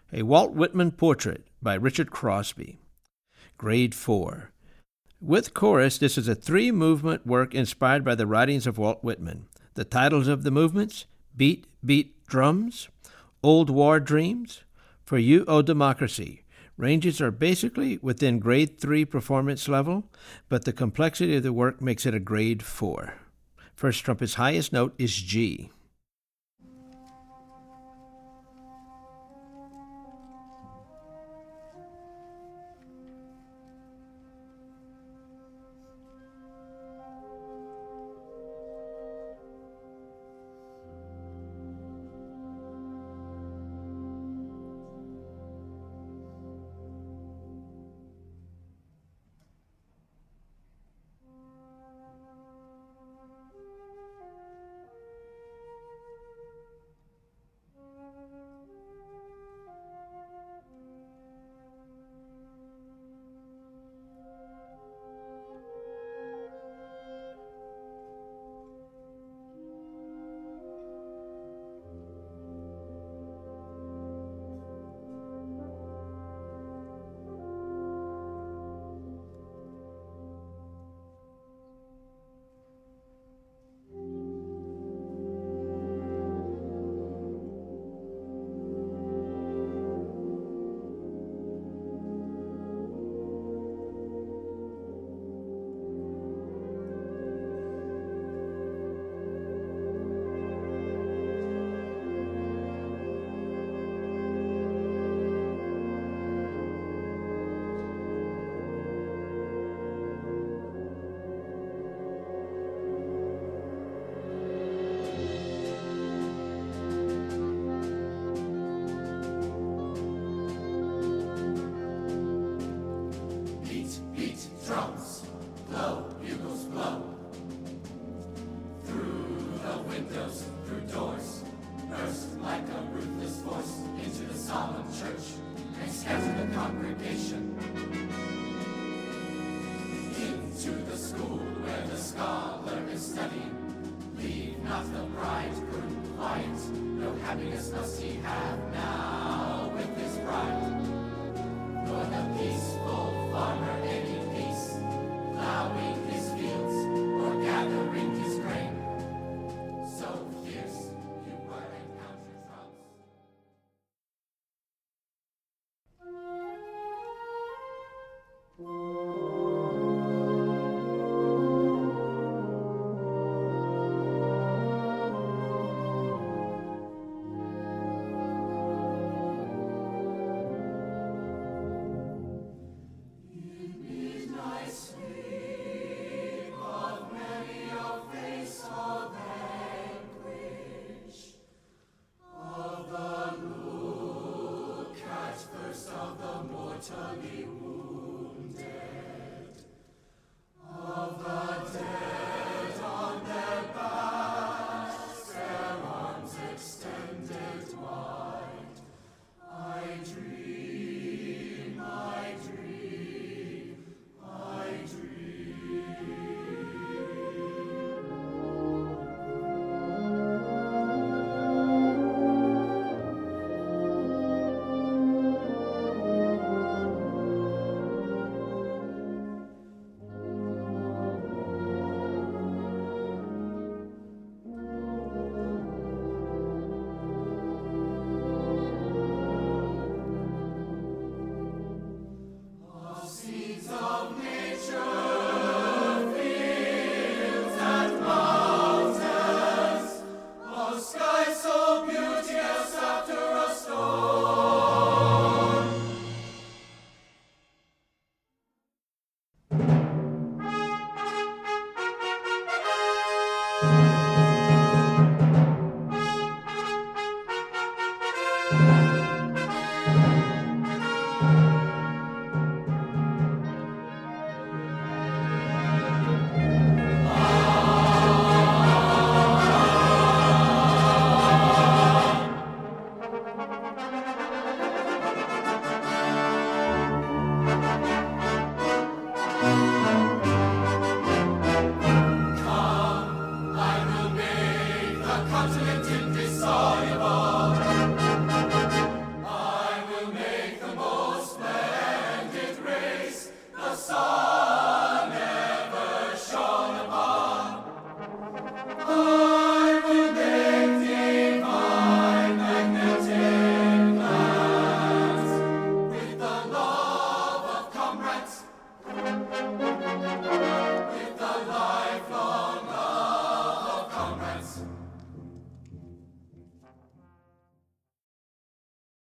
A Walt Whitman Portrait by Richard Crosby. Grade 4. With chorus, this is a 3-movement work inspired by the writings of Walt Whitman. The titles of the movements: Beat, Beat, Drums, Old War Dreams, For You, O Democracy. Ranges are basically within grade 3 performance level, but the complexity of the work makes it a grade 4. First trumpet's highest note is G. Drums, blow, bugles blow. Through the windows, through doors, burst like a ruthless force into the solemn church and scatter the congregation. Into the school where the scholar is studying. Leave not the bridegroom quiet, no happiness must he have now with his bride. Nor the peaceful farmer any peace, plowing his fields or gathering his grain. So fierce you were encounter drums. Of the mortally wounded.